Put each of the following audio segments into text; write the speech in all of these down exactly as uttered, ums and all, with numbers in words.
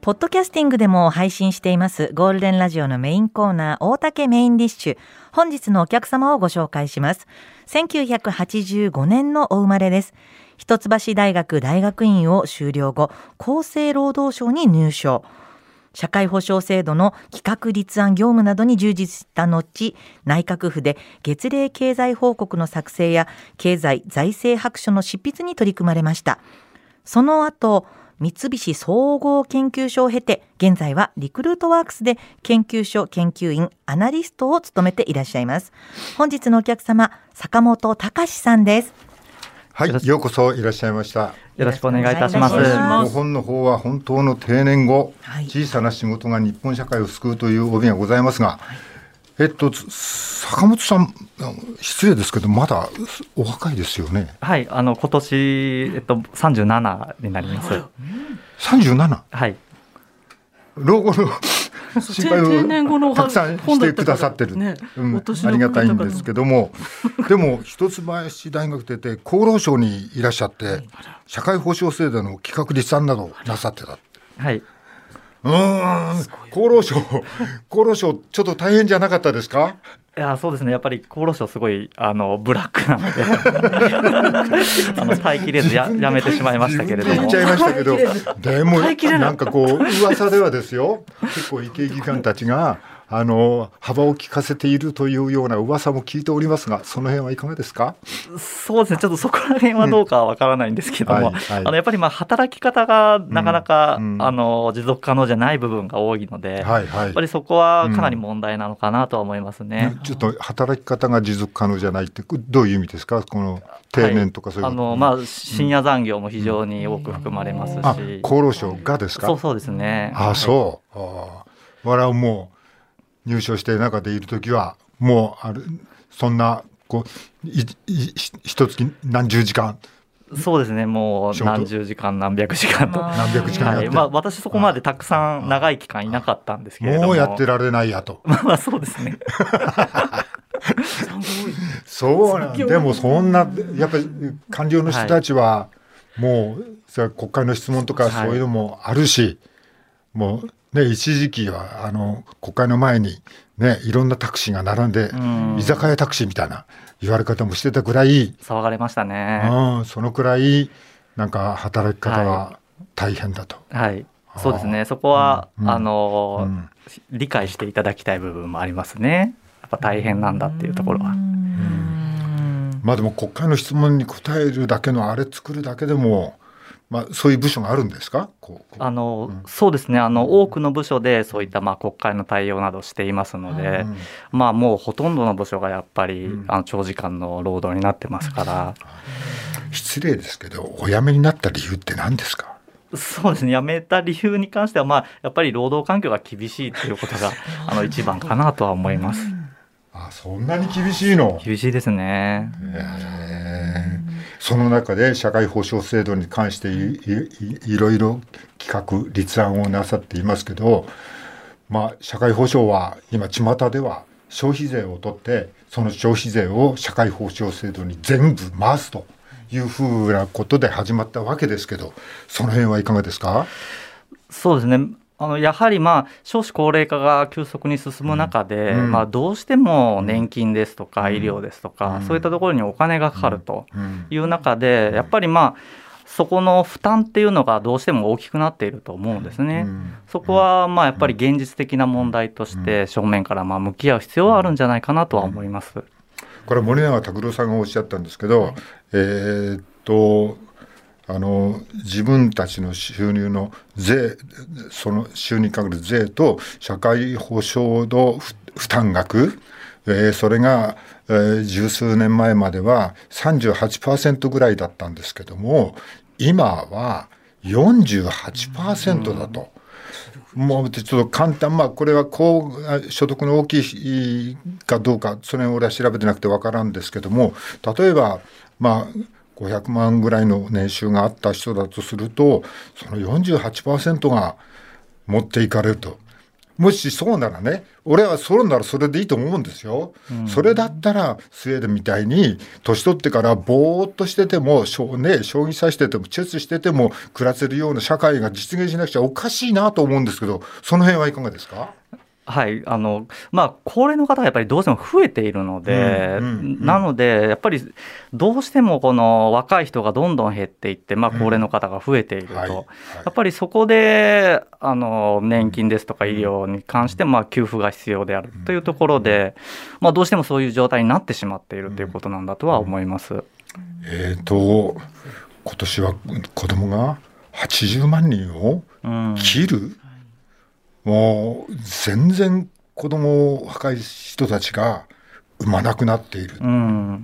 ポッドキャスティングでも配信していますゴールデンラジオのメインコーナー大竹メインディッシュ。本日のお客様をご紹介します。せんきゅうひゃくはちじゅうごねんのお生まれです。一橋大学大学院を修了後、厚生労働省に入省。社会保障制度の企画立案業務などに従事した後、内閣府で月例経済報告の作成や経済財政白書の執筆に取り組まれました。その後、三菱総合研究所を経て、現在はリクルートワークスで研究所研究員アナリストを務めていらっしゃいます。本日のお客様、坂本隆さんです。 はい、ようこそいらっしゃいました。 よろしくお願いいたします。 ご本の方は本当の定年後、はい、小さな仕事が日本社会を救うという帯がございますが、はい、えっと坂本さん、失礼ですけどまだお若いですよね。 はい、あの今年、えっと、さんじゅうななになります。 さんじゅうなな？ はい。 老後の心配をたくさんしてくださってる、ね、うん、ありがたいんですけどもでも一橋大学出て厚労省にいらっしゃって社会保障制度の企画立案などなさってた。 はい。 うーん、厚労省厚労省ちょっと大変じゃなかったですか？ いや、そうですね、やっぱり厚労省すごいあのブラックなのであの耐えきれず や, やめてしまいましたけれども言っちゃいましたけどでもなんかこう噂ではですよ、結構医系技官たちがあの幅を利かせているというような噂も聞いておりますが、その辺はいかがですか？ そうですね、ちょっとそこら辺はどうかはわからないんですけども、うん、はいはい、あのやっぱりまあ働き方がなかなか、うんうん、あの持続可能じゃない部分が多いので、はいはい、やっぱりそこはかなり問題なのかなとは思いますね。 うん、ちょっと働き方が持続可能じゃないってどういう意味ですか？この定年とかそういう、はい、あの、 まあ、深夜残業も非常に多く含まれますし、うん、 あ、厚労省がですか？ そうそうですね。 あ、そう、はい、あ、我々もう入所して中でいるときはもうあるそんなこういい一月何十時間、 そうですね、もう何十時間何百時間と何百時間やって、 はい、まあ、私そこまでたくさん長い期間いなかったんですけれども、 もうやってられないやとまあそうですねそうなんでもそんなやっぱり官僚の人たちはもうそれ国会の質問とかそういうのもあるし、はい、もうね、一時期はあの国会の前に、ね、いろんなタクシーが並んで、うん、居酒屋タクシーみたいな言われ方もしてたくらい騒がれましたね。 うん、そのくらいなんか働き方は大変だと。 はい、はい、そうですね、そこは、うん、あの、うん、理解していただきたい部分もありますね。やっぱ大変なんだっていうところは、うん、 まあでも国会の質問に答えるだけのあれ作るだけでも、まあ、そういう部署があるんですか？こうこう、 あの、うん、そうですね、あの多くの部署でそういったまあ国会の対応などしていますので、うん、まあ、もうほとんどの部署がやっぱり、うん、あの長時間の労働になってますから、 うん、失礼ですけどお辞めになった理由って何ですか？ そうですね、辞めた理由に関しては、まあ、やっぱり労働環境が厳しいということがあの一番かなとは思います。 あ、そんなに厳しいの？ 厳しいですね。 へー、その中で社会保障制度に関して い, い, いろいろ企画立案をなさっていますけど、まあ、社会保障は今巷では消費税を取ってその消費税を社会保障制度に全部回すというふうなことで始まったわけですけど、その辺はいかがですか？ そうですね、あのやはりまあ少子高齢化が急速に進む中で、うん、まあ、どうしても年金ですとか医療ですとか、うん、そういったところにお金がかかるという中で、やっぱりまあそこの負担っていうのがどうしても大きくなっていると思うんですね。そこはまあやっぱり現実的な問題として正面からまあ向き合う必要はあるんじゃないかなとは思います。 これ森永卓郎さんがおっしゃったんですけど、はい、えー、っとあの自分たちの収入の税、その収入にかかる税と社会保障の負担額、えー、それが、えー、十数年前までは さんじゅうはちパーセント ぐらいだったんですけども、今は よんじゅうはちパーセント だと。もうちょっと簡単、まあこれは高所得の大きいかどうか、それを俺は調べてなくて分からんですけども、例えばまあごひゃくまんぐらいの年収があった人だとすると、その よんじゅうはちパーセント が持っていかれると。 もしそうならね、俺はそれならそれでいいと思うんですよ、うん、それだったらスウェーデンみたいに年取ってからぼーっとしてても、ね、将棋指しててもチェスしてても暮らせるような社会が実現しなくちゃおかしいなと思うんですけど、その辺はいかがですか？ はい、あのまあ、高齢の方がやっぱりどうしても増えているので、うんうんうん、なのでやっぱりどうしてもこの若い人がどんどん減っていって、まあ、高齢の方が増えていると、うんはいはい、やっぱりそこであの年金ですとか医療に関してまあ給付が必要であるというところで、まあ、どうしてもそういう状態になってしまっているということなんだとは思います。 えーと今年は子どもがはちじゅうまんにんを切る、うんもう全然子供若い人たちが産まなくなっている、うん、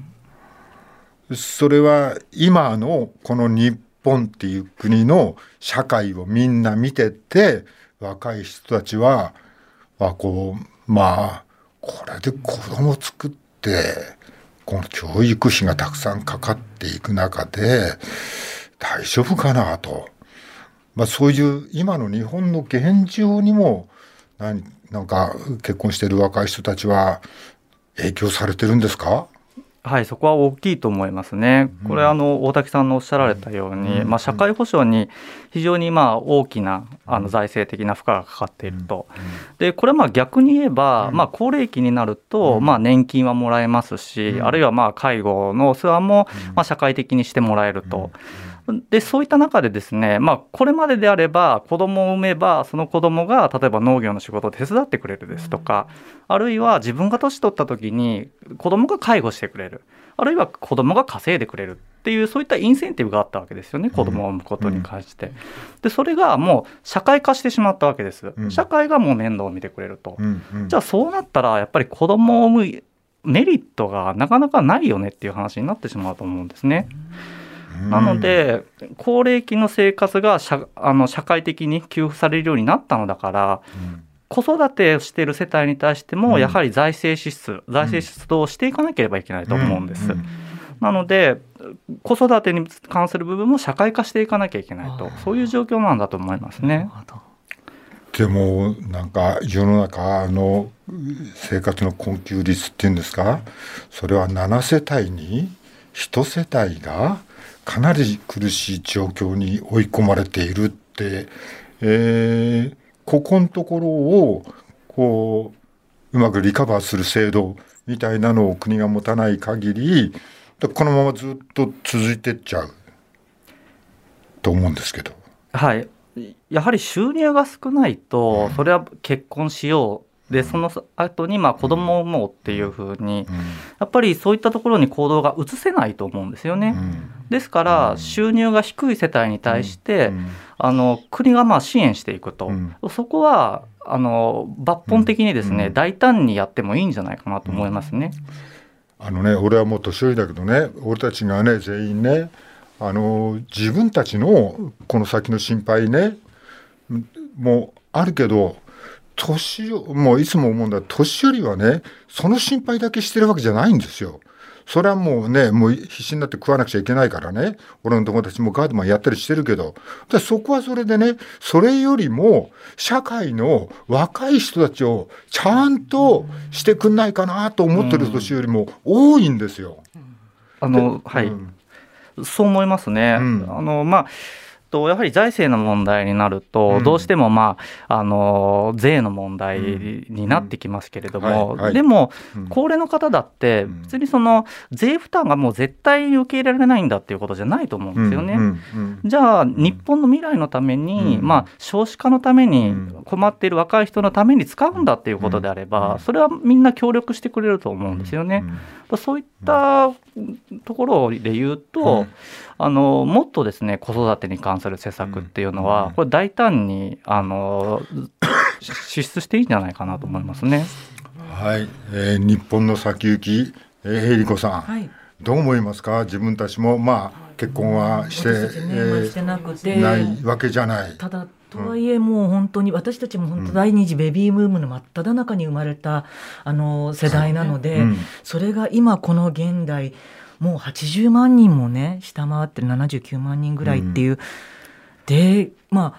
それは今のこの日本っていう国の社会をみんな見てて、若い人たちは、まあこうまあこれで子供作ってこの教育費がたくさんかかっていく中で大丈夫かなと。まあ、そういう今の日本の現状にも何なんか結婚している若い人たちは影響されてるんですか？ はい、そこは大きいと思いますね。これ、うん、あの大竹さんのおっしゃられたように、うんまあ、社会保障に非常にまあ大きなあの財政的な負荷がかかっていると。でこれはまあ逆に言えば、まあ、高齢期になるとまあ年金はもらえますし、あるいはまあ介護の世話もまあ社会的にしてもらえると。でそういった中でですね、まあ、これまでであれば子供を産めばその子供が例えば農業の仕事を手伝ってくれるですとか、あるいは自分が年取った時に子供が介護してくれる、あるいは子供が稼いでくれるっていう、そういったインセンティブがあったわけですよね、子供を産むことに関して。でそれがもう社会化してしまったわけです。社会がもう面倒を見てくれると、じゃあそうなったらやっぱり子供を産むメリットがなかなかないよねっていう話になってしまうと思うんですね。なので高齢期の生活が 社, あの社会的に給付されるようになったのだから、うん、子育てをしている世帯に対してもやはり財政支出、うん、財政支出をしていかなければいけないと思うんです、うんうん、なので子育てに関する部分も社会化していかなきゃいけないと、そういう状況なんだと思いますね。 でもなんか世の中の生活の困窮率っていうんですか、それはななせたいにいち世帯がかなり苦しい状況に追い込まれているって、えー、ここのところをこううまくリカバーする制度みたいなのを国が持たない限り、このままずっと続いてっちゃうと思うんですけど。 はい、やはり収入が少ないと、それは結婚しようでその後にまあ子供を産もうっていうふうに、やっぱりそういったところに行動が移せないと思うんですよね。ですから収入が低い世帯に対してあの国がまあ支援していくと、そこはあの抜本的にですね、大胆にやってもいいんじゃないかなと思いますね。 あのね、俺はもう年寄りだけどね、俺たちがね全員ね、あの自分たちのこの先の心配ねもうあるけど、年もういつも思うんだ、年寄りはねその心配だけしてるわけじゃないんですよ。それはもうねもう必死になって食わなくちゃいけないからね、俺の友達もガードマンやったりしてるけど、でそこはそれでね、それよりも社会の若い人たちをちゃんとしてくんないかなと思ってる年寄りも多いんですよ。 あのはい、うん、そう思いますね。うん、あのまあとやはり財政の問題になると、うん、どうしても、まあ、あの税の問題になってきますけれども、うんうんはいはい、でも、うん、高齢の方だって別にその税負担がもう絶対に受け入れられないんだっていうことじゃないと思うんですよね、うんうんうん、じゃあ日本の未来のために、うんまあ、少子化のために困っている若い人のために使うんだっていうことであれば、それはみんな協力してくれると思うんですよね、うん、そういったところで言うと、うん、あのもっとですね子育てに関する施策っていうのは、うん、これ大胆にあの支出していいんじゃないかなと思いますね。 はい、えー、日本の先行き、えー、ヘイリコさん、はい、どう思いますか？自分たちもまあ結婚はして、ねえー、してなくてないわけじゃない。 ただとはいえもう本当に私たちも本当第二次ベビーブームの真っ只中に生まれたあの世代なので、うん、それが今この現代もうはちじゅうまんにんもね下回ってるななじゅうきゅうまんにんぐらいっていう、うん、でまあ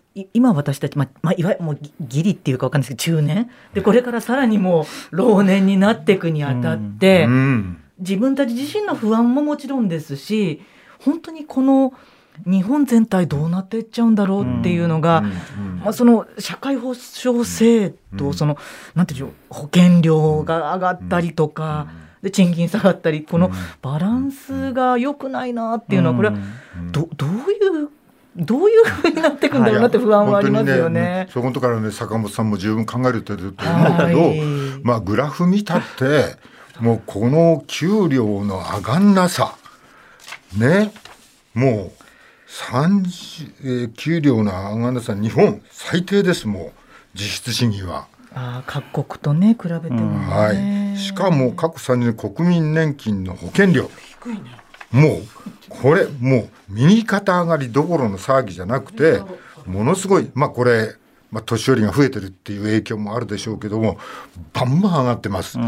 今私たち、ままいわゆるもうギリっていうか分かんないですけど中年で、これからさらにもう老年になっていくにあたって、うん、自分たち自身の不安ももちろんですし、本当にこの日本全体どうなっていっちゃうんだろうっていうのが、うんうんうんまあ、その社会保障制度、うん、そのなんていうの保険料が上がったりとか、うん、で賃金下がったり、このバランスが良くないなっていうのは、これは ど, どういうどういう風になっていくんだろうなって不安はありますよね。 ね、そこのところからね、坂本さんも十分考えると思うけど、まあグラフ見たってもうこの給料の上がんなさね、もうさんじゅう、えー、給料の上がんなさ日本最低です。もう実質賃金はあ各国とね比べても、ねうんはい、しかも過去さんねん国民年金の保険料低いね。もうこれもう右肩上がりどころの騒ぎじゃなくて、ものすごい、まあこれ、まあ、年寄りが増えてるっていう影響もあるでしょうけども、バンバン上がってます、うん、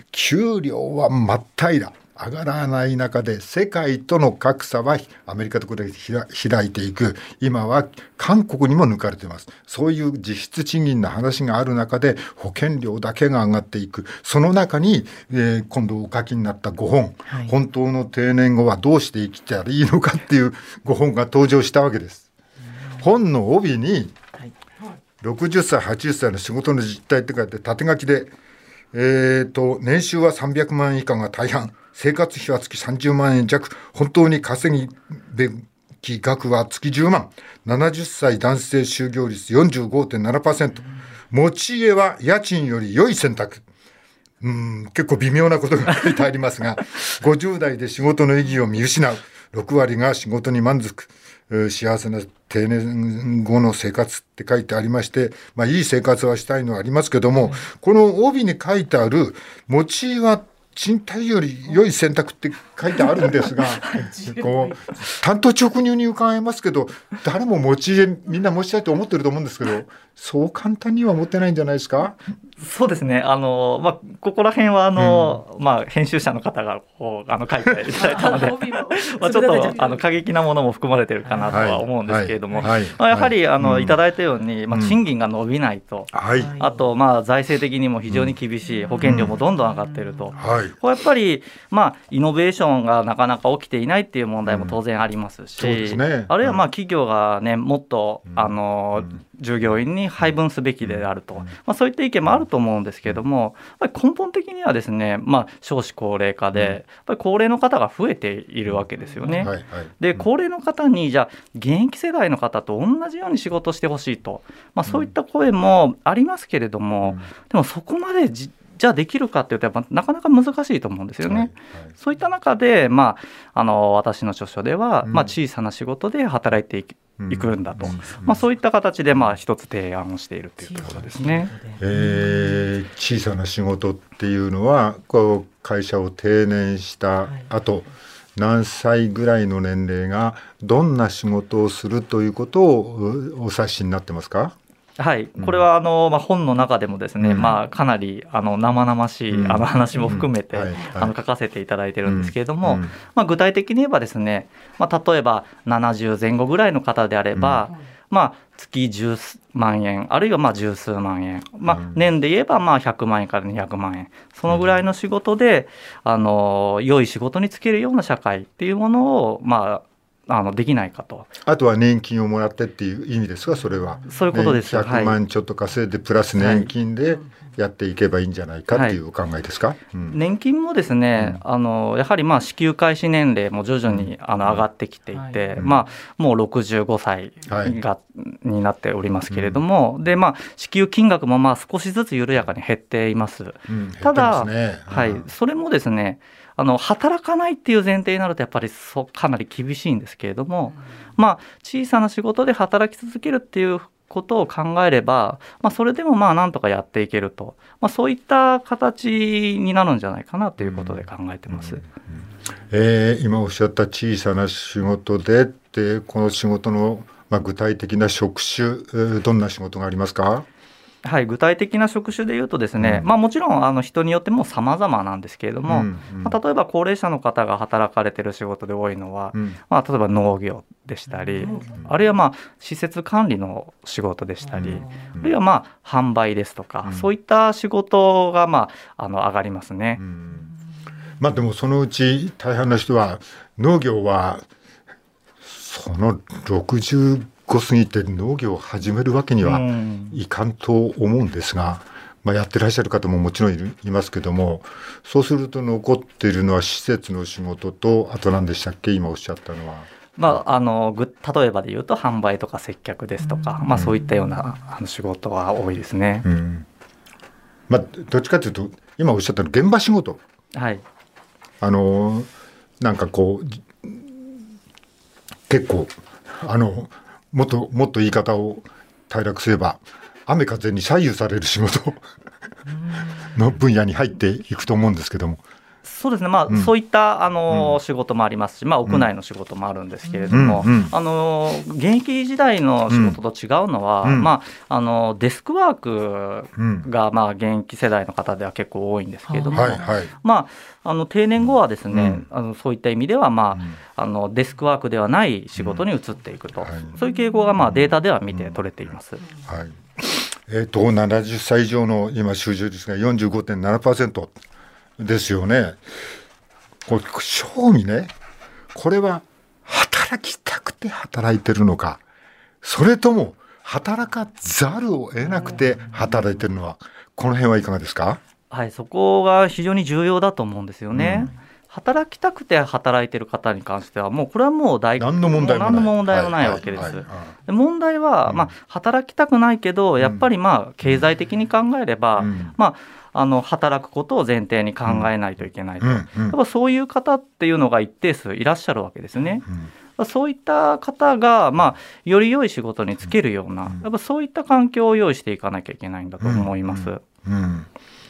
給料は真っ平ら上がらない中で、世界との格差はアメリカとこれ開いていく。今は韓国にも抜かれています。そういう実質賃金の話がある中で保険料だけが上がっていく。その中に、えー、今度お書きになったごほん、はい、本当の定年後はどうして生きたらいいのかっていうごほんが登場したわけです。本の帯にろくじゅっさいはちじゅっさいの仕事の実態って書いて縦書きで、えーと、年収はさんびゃくまんえん以下が大半、生活費は月さんじゅうまんえん弱、本当に稼ぎべき額は月じゅうまん、ななじゅっさい男性就業率 よんじゅうごてんななパーセント、 持ち家は家賃より良い選択。うーん結構微妙なことが書いてありますがごじゅう代で仕事の意義を見失う、ろくわりが仕事に満足、幸せな定年後の生活って書いてありまして、まあ、いい生活はしたいのはありますけども、うん、この帯に書いてある持ち家は賃貸より良い選択って書いてあるんですがこう単刀直入に伺いますけど、誰も持ち家みんな持ちたいと思ってると思うんですけど、そう簡単には持ってないんじゃないですか。 そうですね、あの、まあ、ここら辺はあの、うんまあ、編集者の方がこうあの書いていただいたのでまあちょっとあの過激なものも含まれてるかなとは思うんですけれども、はいはいはいまあ、やはりあの、うん、いただいたように、まあ、賃金が伸びないと、うん、あと、まあ、財政的にも非常に厳しい、保険料もどんどん上がっていると、うんはい、これやっぱり、まあ、イノベーションがなかなか起きていないっていう問題も当然ありますし、うんそうですね、あるいはまあ企業が、ね、もっと、うん、あの従業員に配分すべきであると、まあ、そういった意見もあると思うんですけれども、やっぱり根本的にはですね、まあ、少子高齢化でやっぱり高齢の方が増えているわけですよね、はいはい、で高齢の方にじゃあ現役世代の方と同じように仕事してほしいと、まあ、そういった声もありますけれども、でもそこまでじじゃあできるかっていうとやっぱなかなか難しいと思うんですよね、はいはい、そういった中で、まあ、あの私の著書では、うんまあ、小さな仕事で働いていくいくんだと、うんまあ、そういった形でまあ一つ提案をしているというところですね。 えー、小さな仕事っていうのはこう会社を定年した後、はい、何歳ぐらいの年齢がどんな仕事をするということをお指しになってますか。 はい、これはあの、まあ、本の中でもですね、うんまあ、かなりあの生々しい、うん、あの話も含めて、うんはいはい、あの書かせていただいてるんですけれども、うんまあ、具体的に言えばですね、まあ、例えばななじゅうぜん後ぐらいの方であれば、うんまあ、月じゅうまんえんあるいはまあ十数万円、まあ、年で言えばまあひゃくまんえんからにひゃくまんえん、そのぐらいの仕事であの良い仕事に就けるような社会っていうものをまああのできないかと。 あとは年金をもらってっていう意味ですが、それはそういうことです。 ひゃくまんちょっと稼いでプラス年金でやっていけばいいんじゃないかっていうお考えですか。はいうん、 年金もですね、うん、あのやはりまあ支給開始年齢も徐々にあの上がってきていて、うんまあ、もうろくじゅうごさいが、はい、になっておりますけれども、うんでまあ、支給金額もまあ少しずつ緩やかに減っています。うん、ただ、ねはい、それもですねあの働かないっていう前提になるとやっぱりそかなり厳しいんですけれども、まあ、小さな仕事で働き続けるっていうことを考えれば、まあ、それでもまあなんとかやっていけると、まあ、そういった形になるんじゃないかなということで考えてます。うんうんえー、今おっしゃった小さな仕事でってこの仕事の、まあ、具体的な職種どんな仕事がありますか。 はい、具体的な職種でいうとですね、うん、まあ、もちろんあの人によっても様々なんですけれども、うんうん、まあ、例えば高齢者の方が働かれている仕事で多いのは、うん、まあ、例えば農業でしたり、うん、あるいはまあ施設管理の仕事でしたり、うん、あるいはまあ販売ですとか、うん、そういった仕事がまああの上がりますね。うん、 まあ、でもそのうち大半の人は農業はそのろくじゅうご過ぎて農業を始めるわけにはいかんと思うんですが、まあ、やってらっしゃる方ももちろん い, るいますけども、そうすると残っているのは施設の仕事と、あと何でしたっけ、今おっしゃったのは。 まあ、あのぐ例えばで言うと販売とか接客ですとか、まあ、そういったようなあの仕事は多いですね。うん、 まあ、どっちかというと今おっしゃったの現場仕事、 はい、 あのなんかこう結構あのもっともっと言い方を平らくすれば雨風に左右される仕事の分野に入っていくと思うんですけども。 そうですね、まあ、うん、そういったあの、うん、仕事もありますし、まあ、屋内の仕事もあるんですけれども、うんうん、あの現役時代の仕事と違うのは、うんまあ、あのデスクワークが、まあ、現役世代の方では結構多いんですけれども、はいはい、まあ、あの定年後はですね、うん、あのそういった意味では、まあ、あのデスクワークではない仕事に移っていくと、うんはい、そういう傾向が、まあ、データでは見て取れています。 うんはい、えーと、ななじゅっさい以上の今就業率が よんじゅうごてんななパーセントですよね。これ正味ね、これは働きたくて働いてるのか、それとも働かざるを得なくて働いてるのは、この辺はいかがですか？ はい、そこが非常に重要だと思うんですよね。うん、働きたくて働いてる方に関してはもうこれはもう大何の問題もない、 何の問題もないわけです。はいはいはい、で問題は、うんまあ、働きたくないけどやっぱりまあ経済的に考えれば、うんまああの働くことを前提に考えないといけないと、うんうんうん、やっぱそういう方っていうのが一定数いらっしゃるわけですね。うん、そういった方が、まあ、より良い仕事に就けるような、やっぱそういった環境を用意していかなきゃいけないんだと思います。うんうんうん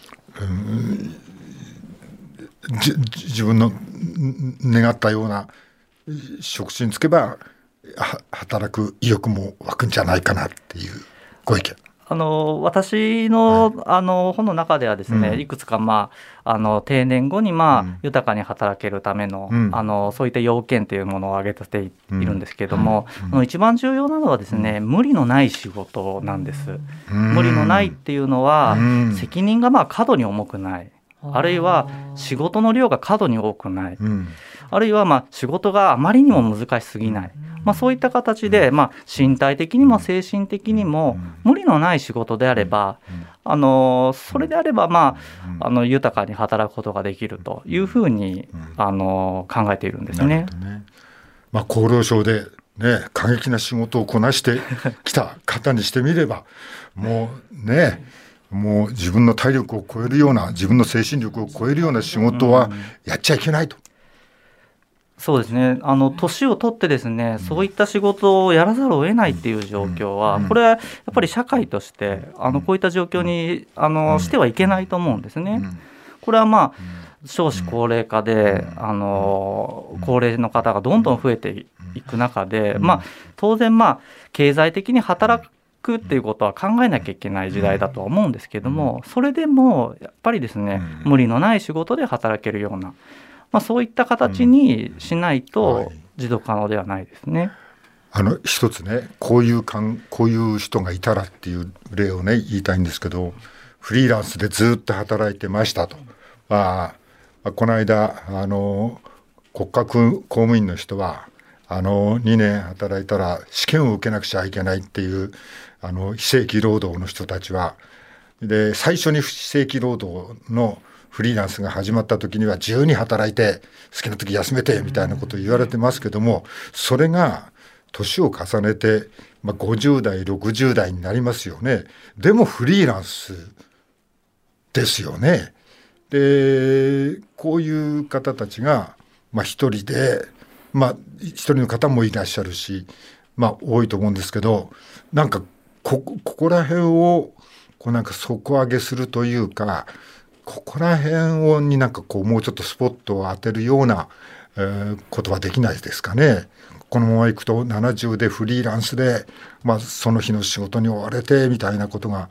うん、じ自分の願ったような職種に就けば働く意欲も湧くんじゃないかなっていうご意見。 あの私 の,、はい、あの本の中ではですね、うん、いくつか、まあ、あの定年後に、まあうん、豊かに働けるため の,、うん、あのそういった要件というものを挙げているんですけれども、うんはい、一番重要なのはですね、無理のない仕事なんです。無理のないっていうのは、責任がまあ過度に重くない、あるいは仕事の量が過度に多くない、あるいはまあ仕事があまりにも難しすぎない、まあ、そういった形で、まあ、身体的にも精神的にも無理のない仕事であれば、あのそれであれば、まあ、あの豊かに働くことができるというふうにあの考えているんですね。 ね、まあ、厚労省で、ね、過激な仕事をこなしてきた方にしてみればもうねもう自分の体力を超えるような、自分の精神力を超えるような仕事はやっちゃいけないと。 そうですね、あの年を取ってですね、うん、そういった仕事をやらざるを得ないっていう状況は、うん、これはやっぱり社会としてあのこういった状況にあのしてはいけないと思うんですね。これはまあ少子高齢化であの高齢の方がどんどん増えていく中で、まあ、当然まあ経済的に働くっていうことは考えなきゃいけない時代だとは思うんですけども、それでもやっぱりですね、無理のない仕事で働けるような、まあ、そういった形にしないと持続可能ではないですね。 あの一つね、こういうかんこういう人がいたらっていう例をね言いたいんですけど、フリーランスでずっと働いてましたと、まあ、この間あの国家公務員の人はあのにねん働いたら試験を受けなくちゃいけないっていうあの非正規労働の人たちはで、最初に非正規労働のフリーランスが始まった時には自由に働いて好きな時休めてみたいなことを言われてますけども、それが年を重ねて、まあ、ごじゅう代ろくじゅう代になりますよね。でもフリーランスですよね。でこういう方たちが、まあ、一人で、まあ、一人の方もいらっしゃるし、まあ、多いと思うんですけど、なんか こ, ここら辺をこうなんか底上げするというか、ここら辺をになんかこうもうちょっとスポットを当てるような、えー、ことはできないですかね。このままいくとななじゅうでフリーランスで、まあ、その日の仕事に追われてみたいなことが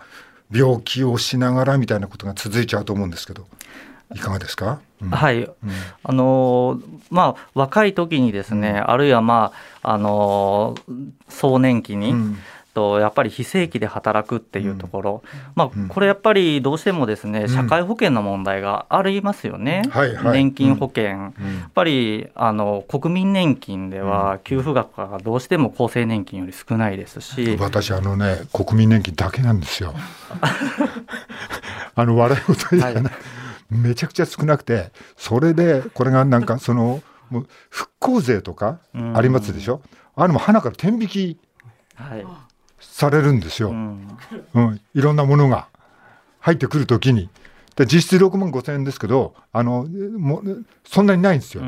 病気をしながらみたいなことが続いちゃうと思うんですけど、いかがですか？うん、 はい、うん、あのまあ、若い時にですね、うん、あるいは、まあ、あの壮年期に、うん、とやっぱり非正規で働くっていうところ、うん、まあ、これやっぱりどうしてもですね、うん、社会保険の問題がありますよね、うん、はいはい、年金保険、うん、やっぱりあの国民年金では給付額がどうしても厚生年金より少ないですし、 私あのね国民年金だけなんですよあの笑い事じゃない、はい、めちゃくちゃ少なくて、それでこれがなんかそのもう復興税とかありますでしょ、あれも鼻から天引きされるんですよ、うんうん、いろんなものが入ってくるときにで実質ろくまんごせんえんですけど、あのもうそんなにないんですよ、うん、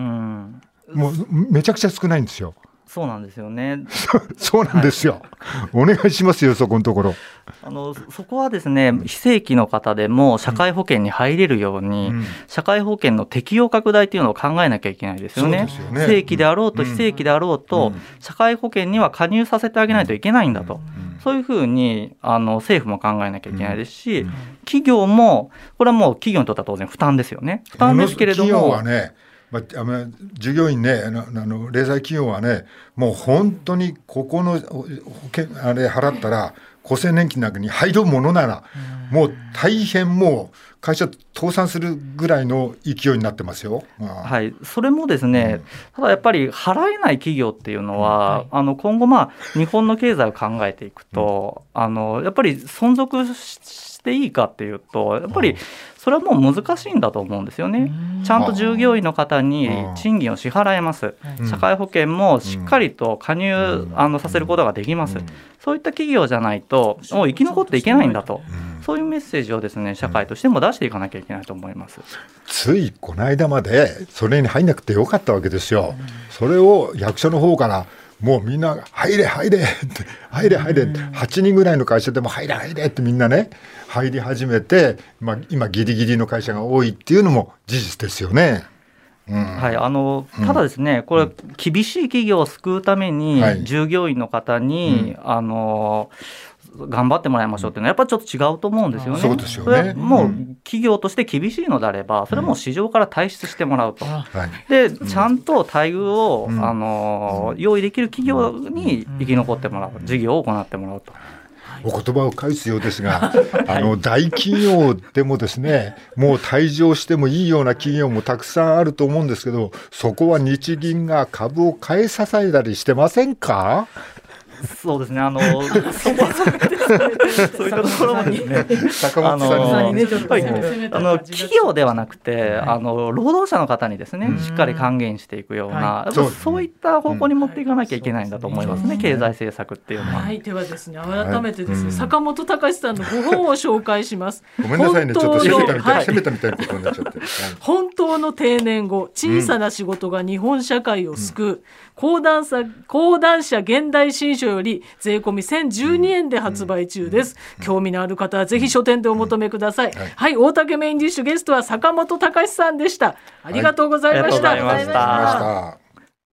もうめちゃくちゃ少ないんですよ。 そうなんですよねそうなんですよ、はい、お願いしますよ、そこのところ。 あのそこはですね、非正規の方でも社会保険に入れるように、うん、社会保険の適用拡大というのを考えなきゃいけないですよね。そうですよね。正規であろうと非正規であろうと、うん、社会保険には加入させてあげないといけないんだと、うん、そういうふうにあの政府も考えなきゃいけないですし、うん、企業もこれはもう企業にとっては当然負担ですよね。負担ですけれども、 企業はね、まあ、あの従業員ね、あのあの零細企業はね、もう本当にここの保険あれ払ったら厚生年金なんかに入るものなら、うん、もう大変もう会社倒産するぐらいの勢いになってますよ。 はい、それもですね、うん、ただやっぱり払えない企業っていうのは、うん、あの今後まあ日本の経済を考えていくと、うん、あのやっぱり存続していいかっていうと、やっぱりそれはもう難しいんだと思うんですよね。ちゃんと従業員の方に賃金を支払えます、社会保険もしっかりと加入、あのさせることができます、そういった企業じゃないともう生き残っていけないんだと、そういうメッセージをですね、社会としても出していかなきゃいけないと思います。 ついこの間までそれに入んなくてよかったわけですよ。それを役所の方からもうみんな入れ入れって入れ入れってはちにんぐらいの会社でも入れ入れってみんなね入り始めて、まあ、今ギリギリの会社が多いっていうのも事実ですよね。うん、はい、あのただですね、うん、これ厳しい企業を救うために従業員の方に、はい、あの頑張ってもらいましょうっていうのはやっぱりちょっと違うと思うんですよね。 そうですよね。 それはもう企業として厳しいのであれば、それはもう市場から退出してもらうと、うん、でちゃんと待遇を、うん、あの用意できる企業に生き残ってもらう、事業を行ってもらうと。 お言葉を返すようですが、あの大企業でもですね、もう退場してもいいような企業もたくさんあると思うんですけど、そこは日銀が株を買い支えたりしてませんか？ そうですね、あのそこそういったところもですね、坂本さんにね、ちょっとあの企業ではなくて、あの労働者の方にですね、しっかり還元していくような、はい、そうそういった方向に持っていかなきゃいけないんだと思いますね、経済政策っていうのは。 はい、ではですね、改めてですね、はい、坂本隆さんのご本を紹介します。 ごめんなさいね、ちょっと攻めたみたい、はい、攻めたみたいなことになっちゃって、はい、 本当の定年後、小さな仕事が日本社会を救う、うん、講談社講談社現代新書より税込みせんじゅうにえんで発売中です。興味のある方はぜひ書店でお求めください。はい、はい、大竹メインディッシュゲストは坂本隆さんでした。ありがとうございました。 はい、ありがとうございました。